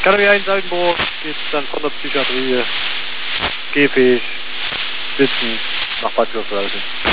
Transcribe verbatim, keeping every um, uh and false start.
Kategorie eins Altenbruch geht dann von der Psychiatrie gehfähig sitzend nach Bad Würfelhausen.